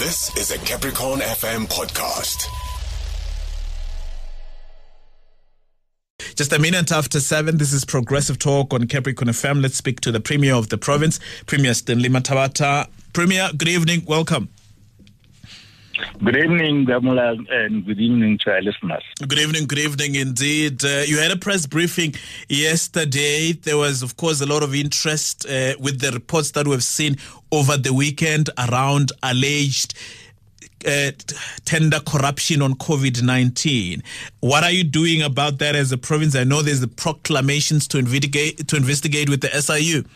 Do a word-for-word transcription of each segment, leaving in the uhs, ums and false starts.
This is a Capricorn F M podcast. Just a minute after seven, this is Progressive Talk on Capricorn F M. Let's speak to the Premier of the province, Premier Stanley Mathabatha. Premier, good evening. Welcome. Good evening, Gamula, and good evening to our listeners. Good evening, good evening indeed. Uh, you had a press briefing yesterday. There was, of course, a lot of interest uh, with the reports that we've seen over the weekend around alleged uh, tender corruption on COVID nineteen. What are you doing about that as a province? I know there's the proclamations to investigate, to investigate with the S I U.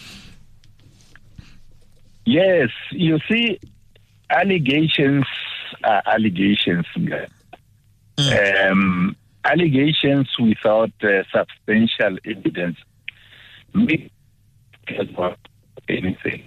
Yes, you see, allegations are allegations. Mm. Um, allegations without uh, substantial evidence make anything.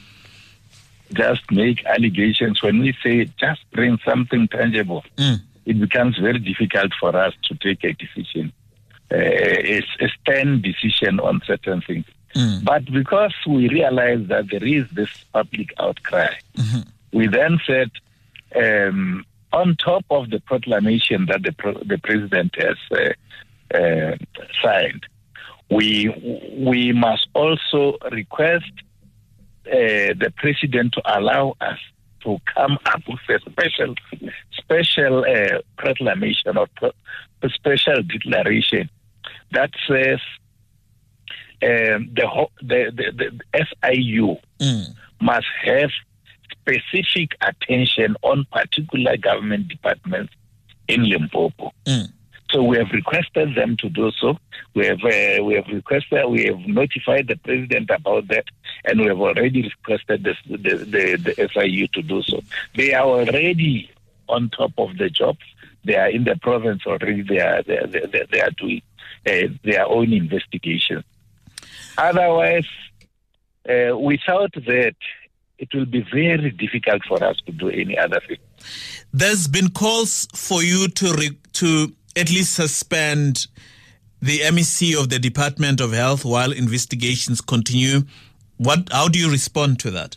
Just make allegations. When we say just bring something tangible, mm. it becomes very difficult for us to take a decision, uh, a, a stern decision on certain things. Mm. But because we realize that there is this public outcry, mm-hmm. we then said, um, on top of the proclamation that the pro- the president has uh, uh, signed, we we must also request uh, the president to allow us to come up with a special special uh, proclamation or pro- a special declaration that says um, the, ho- the, the the S I U mm. must have specific attention on particular government departments in Limpopo. Mm. So we have requested them to do so. We have uh, we have requested, we have notified the president about that, and we have already requested the the, the, the S I U to do so. They are already on top of the job. They are in the province already. They are they are, they, they are doing uh, their own investigation. Otherwise, uh, without that, it will be very difficult for us to do any other thing. There's been calls for you to re- to at least suspend the M E C of the Department of Health while investigations continue. What? How do you respond to that?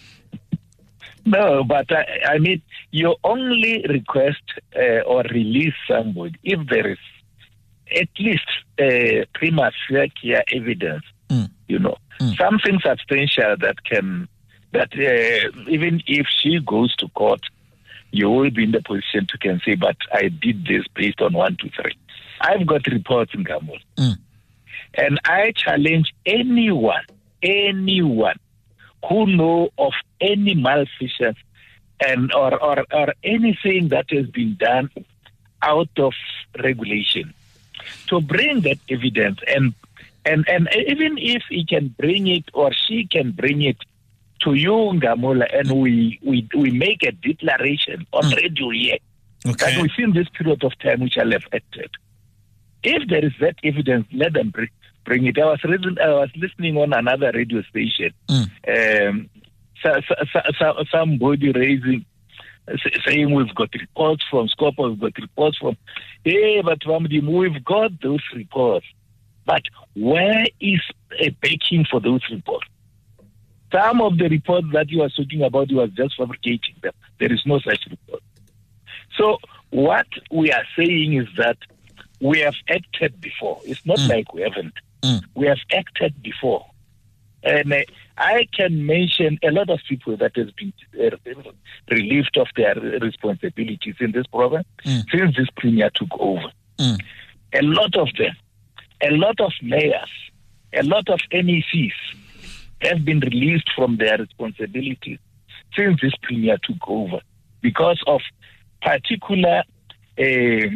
No, but I, I mean, you only request uh, or release somebody if there is at least uh, prima facie evidence, mm. you know, mm. something substantial that can... that uh, even if she goes to court, you will be in the position to can say, but I did this based on one, two, three. I've got reports in Gamul. Mm. And I challenge anyone, anyone who know of any malfeasance and or, or, or anything that has been done out of regulation to bring that evidence. And, and, and even if he can bring it or she can bring it to you, Ngamula, and we, we we make a declaration on mm. radio here okay. that within this period of time we shall have acted. If there is that evidence, let them bring, bring it. I was, reason, I was listening on another radio station, mm. um, so, so, so, somebody raising, saying we've got reports from Scopa, we've got reports from, hey, but we've got those reports. But where is a backing for those reports? Some of the reports that you are talking about, you are just fabricating them. There is no such report. So what we are saying is that we have acted before. It's not mm. like we haven't. Mm. We have acted before. And uh, I can mention a lot of people that has been uh, relieved of their responsibilities in this province mm. since this premier took over. Mm. A lot of them, a lot of mayors, a lot of N E Cs have been released from their responsibilities since this premier took over because of particular uh,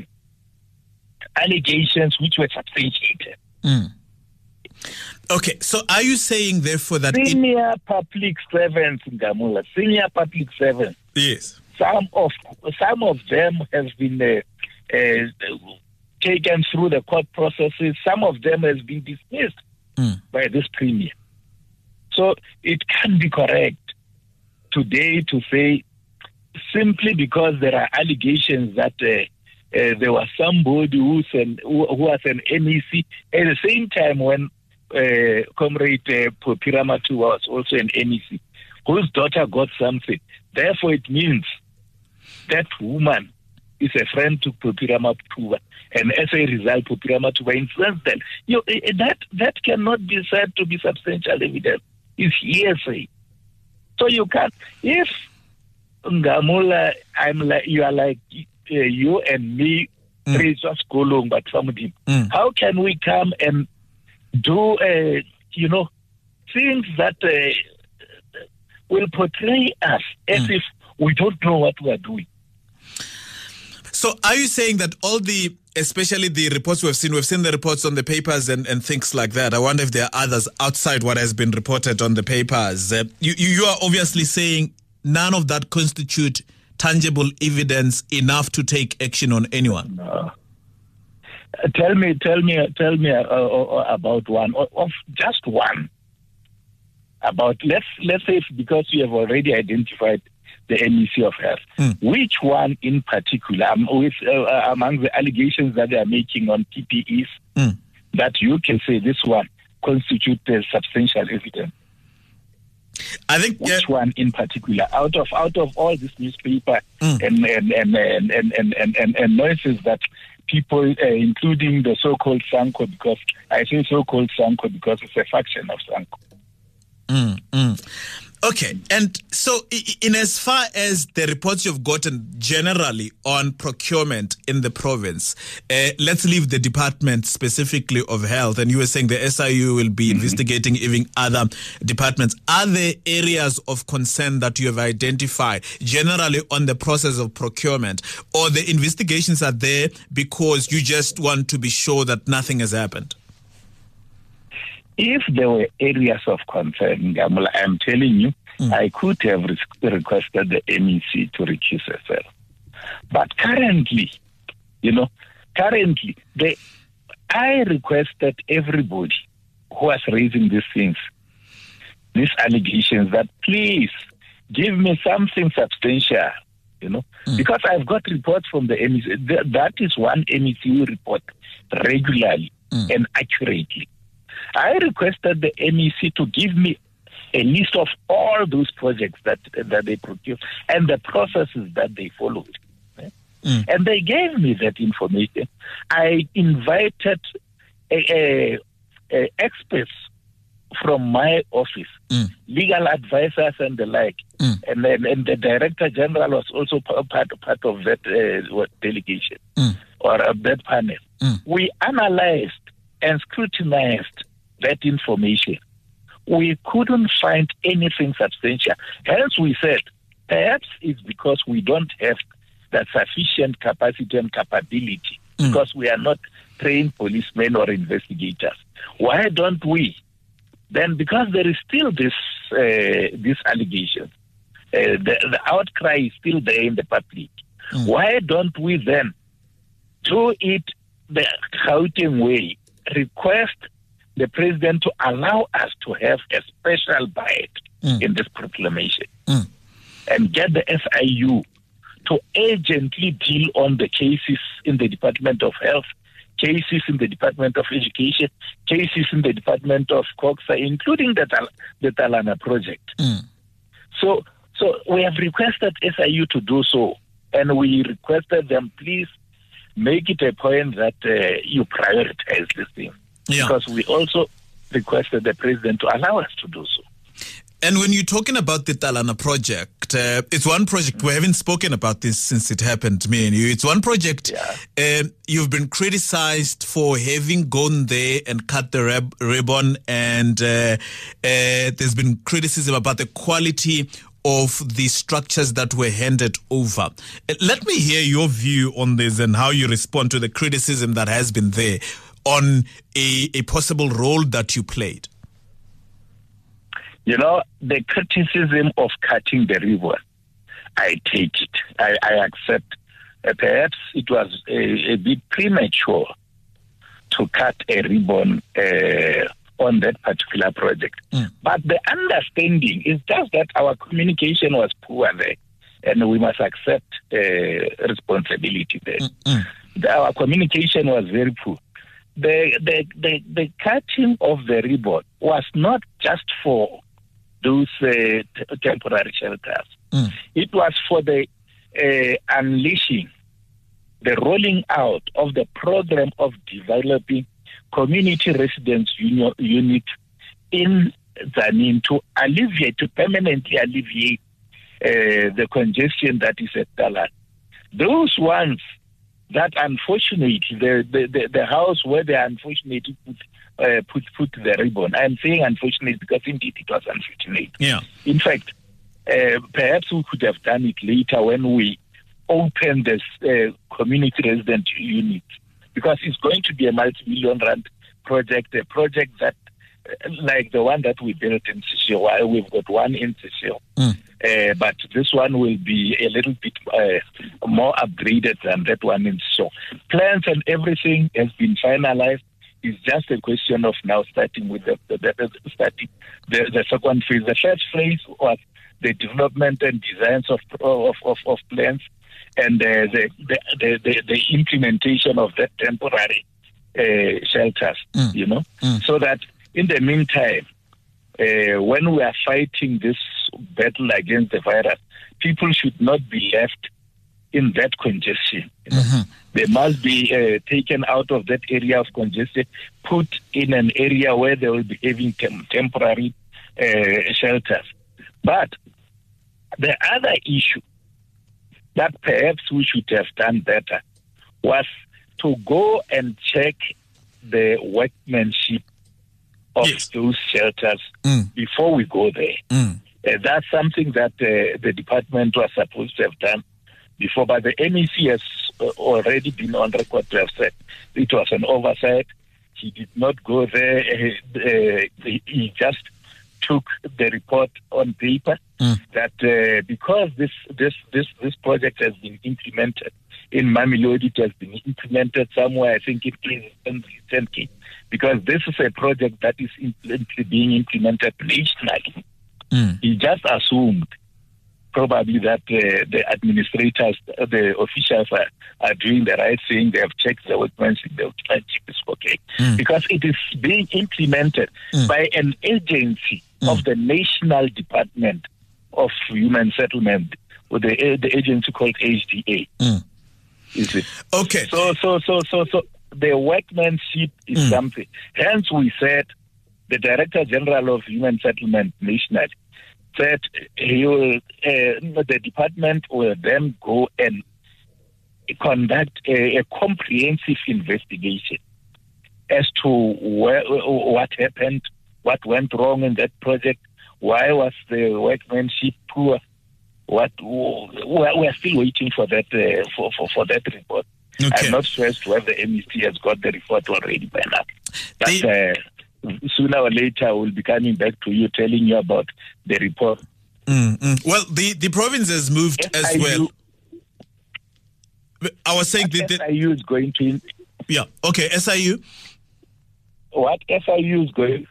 allegations which were substantiated. Mm. Okay, so are you saying therefore that... Senior it... public servants, Ngamula, senior public servants. Yes. Some of, some of them have been uh, uh, taken through the court processes. Some of them has been dismissed mm. by this premier. So it can be correct today to say simply because there are allegations that uh, uh, there was somebody who's an, who, who was an M E C at the same time when uh, Comrade uh, Popira Matu was also an M E C, whose daughter got something. Therefore, it means that woman is a friend to Phophi Ramathuba, and as a result, Phophi Ramathuba influenced them. You know, that that cannot be said to be substantial evidence. It's hearsay. So you can't. If Ngamula, I'm like you are like uh, you and me, mm. just go along, but somebody. Mm. How can we come and do, uh, you know, things that uh, will portray us as mm. if we don't know what we are doing? So are you saying that all the, especially the reports we've seen, we've seen the reports on the papers and, and things like that. I wonder if there are others outside what has been reported on the papers. Uh, you, you are obviously saying none of that constitute tangible evidence enough to take action on anyone. No. Uh, tell me, tell me, tell me uh, uh, about one, of, of just one. About, let's, let's say, because you have already identified the M E C of Health. Mm. Which one in particular, um, with, uh, among the allegations that they are making on P P Es, mm. that you can say this one constitutes substantial evidence? I think which uh, one in particular, out of out of all this newspaper mm. and, and, and, and, and, and, and, and, and noises that people, uh, including the so-called SANCO, because I say so-called SANCO because it's a faction of SANCO. Mm, mm. Okay, and so in as far as the reports you've gotten generally on procurement in the province, uh, let's leave the department specifically of health, and you were saying the S I U will be mm-hmm. investigating even other departments. Are there areas of concern that you have identified generally on the process of procurement, or the investigations are there because you just want to be sure that nothing has happened? If there were areas of concern, Ngamula, I'm telling you, mm. I could have re- requested the M E C to recuse herself. But currently, you know, currently, they, I requested everybody who was raising these things, these allegations, that please give me something substantial, you know, mm. because I've got reports from the M E C. That is one M E C report regularly mm. and accurately. I requested the M E C to give me a list of all those projects that that they procured and the processes that they followed. Mm. And they gave me that information. I invited a, a, a experts from my office, mm. legal advisors and the like, mm. and then and the Director General was also part part of that uh, delegation mm. or uh, that panel. Mm. We analyzed and scrutinized that information. We couldn't find anything substantial. Hence we said, perhaps it's because we don't have that sufficient capacity and capability, mm. because we are not trained policemen or investigators. Why don't we? Then because there is still this uh, this allegation, uh, the, the outcry is still there in the public. Mm. Why don't we then do it the Gauteng way, request the president to allow us to have a special bite mm. in this proclamation mm. and get the S I U to urgently deal on the cases in the Department of Health, cases in the Department of Education, cases in the Department of COGSA, including the, Tal- the Talana project. Mm. So, so we have requested S I U to do so, and we requested them, please make it a point that uh, you prioritize this thing. Yeah. Because we also requested the president to allow us to do so. And when you're talking about the Talana project, uh, it's one project, mm-hmm. we haven't spoken about this since it happened, me and you. It's one project, yeah. uh, you've been criticized for having gone there and cut the rib- ribbon, and uh, uh, there's been criticism about the quality of the structures that were handed over. Uh, let me hear your view on this and how you respond to the criticism that has been there on a, a possible role that you played. You know, the criticism of cutting the ribbon, I take it. I, I accept. Uh, perhaps it was a, a bit premature to cut a ribbon uh, on that particular project. Mm. But the understanding is just that our communication was poor there, and we must accept uh, responsibility there. Mm-hmm. The, our communication was very poor. The, the the the cutting of the ribbon was not just for those uh, t- temporary shelters. Mm. It was for the uh, unleashing, the rolling out of the program of developing community residence uni- unit in Tzaneen to alleviate, to permanently alleviate uh, the congestion that is at Talat. Those ones that unfortunately, the, the, the, the house where they unfortunately put, uh, put, put the ribbon. I'm saying unfortunately because indeed it was unfortunate. Yeah. In fact, uh, perhaps we could have done it later when we open this uh, community resident unit, because it's going to be a multi-million rand project, a project that, uh, like the one that we built in Sisio, we've got one in Sisio, mm. uh, but this one will be a little bit uh, more upgraded than that one in Sisio. Plans and everything has been finalized. It's just a question of now starting with the, the, the, starting the, the second phase. The first phase was the development and designs of of, of, of plans, and uh, the, the, the, the, the implementation of that temporary uh, shelters, mm. you know, mm. so that in the meantime, uh, when we are fighting this battle against the virus, people should not be left in that congestion. You know? Mm-hmm. They must be uh, taken out of that area of congestion, put in an area where they will be having tem- temporary uh, shelters. But the other issue that perhaps we should have done better was to go and check the workmanship of yes. those shelters mm. before we go there. Mm. Uh, that's something that uh, the department was supposed to have done before, but the M E C has uh, already been on record to have said it was an oversight. He did not go there. Uh, uh, he, he just took the report on paper mm. that uh, because this this this this project has been implemented in Mamelodi, it has been implemented somewhere, I think in Kentucky, because this is a project that is in, being implemented nationally. Mm. He just assumed probably that uh, the administrators, uh, the officials are, are doing the right thing. They have checked the workmanship, the workmanship is okay. Mm. Because it is being implemented mm. by an agency mm. of the National Department of Human Settlement, with the, uh, the agency called H D A. Mm. Is it? Okay. So, so, so, so, so the workmanship is mm. something. Hence, we said the Director General of Human Settlement nationally said he will, uh, the department will then go and conduct a, a comprehensive investigation as to where, what happened, what went wrong in that project, why was the workmanship poor. What we are still waiting for that uh, for, for for that report. Okay. I'm not sure as to whether the M E C has got the report already by now. But they, uh, sooner or later, I will be coming back to you, telling you about the report. Mm-hmm. Well, the, the province has moved S I U, as well. I was saying that S I U is going to. Yeah. Okay. S I U. What S I U is going?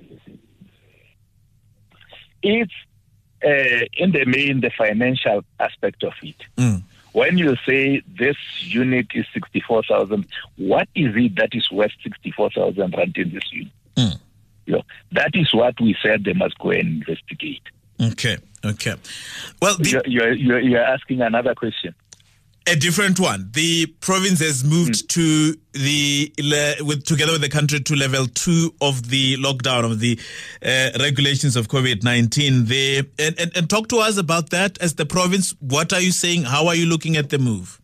It's. Uh, in the main, the financial aspect of it. Mm. When you say this unit is sixty-four thousand, what is it that is worth sixty-four thousand rand in this unit? Mm. You know, that is what we said they must go and investigate. Okay, okay. Well, the, you're, you're, you're, you're asking another question. A different one. The province has moved mm. to the with together with the country to level two of the lockdown of the uh, regulations of COVID nineteen. They and, and and talk to us about that as the province. What are you saying? How are you looking at the move?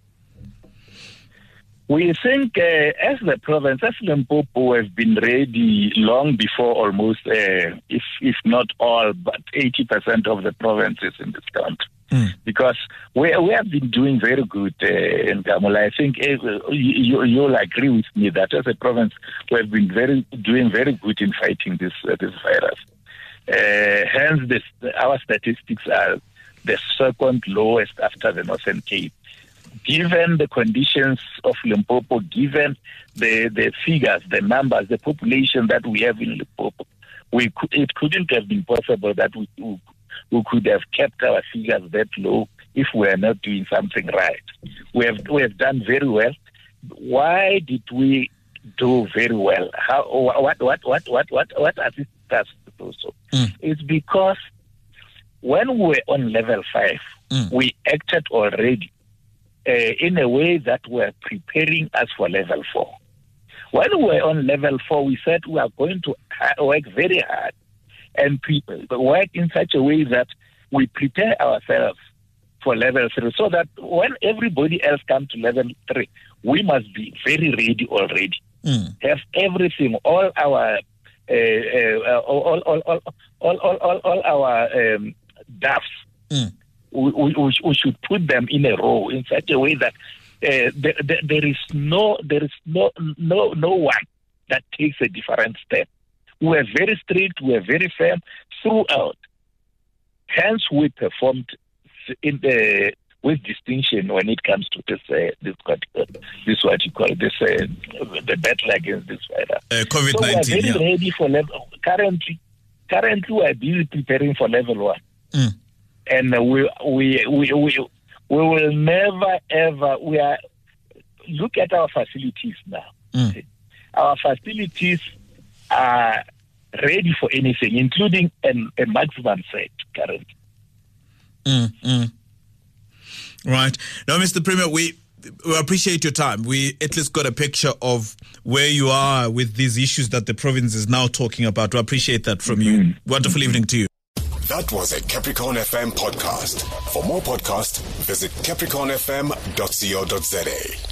We think, uh, as the province, as Limpopo, have been ready long before almost, uh, if if not all, but eighty percent of the provinces in this country. Mm. Because we we have been doing very good uh, in Gamula. I think uh, you, you'll agree with me that as a province we have been very doing very good in fighting this uh, this virus. Uh, hence, this, our statistics are the second lowest after the Northern Cape. Given the conditions of Limpopo, given the, the figures, the numbers, the population that we have in Limpopo, we could, it couldn't have been possible that we, we we could have kept our figures that low if we are not doing something right. We have we have done very well. Why did we do very well? How what what what what what what assisted us to do so? Mm. It's because when we were on level five, mm. we acted already uh, in a way that we're preparing us for level four. When we were on level four, we said we are going to work very hard and pre- work in such a way that we prepare ourselves for level three, so that when everybody else comes to level three, we must be very ready already. Mm. Have everything, all our uh, uh, all, all, all, all, all, all, all our um, duffs. Mm. We, we, we should put them in a row in such a way that uh, there, there, there is no there is no no no one that takes a different step. We are very strict. We are very firm throughout. Hence, we performed in the with distinction when it comes to this uh, this this what you call this uh, the battle against this virus. Uh, COVID nineteen. So we are very yeah. ready for level. Currently, currently we are busy preparing for level one, mm. and uh, we, we we we we will never ever. We are look at our facilities now. Mm. Our facilities are ready for anything, including an, a maximum set currently. Mm, mm. Right. Now, Mister Premier, we, we appreciate your time. We at least got a picture of where you are with these issues that the province is now talking about. We appreciate that from mm-hmm. you. Wonderful mm-hmm. evening to you. That was a Capricorn F M podcast. For more podcasts, visit capricorn f m dot co dot z a.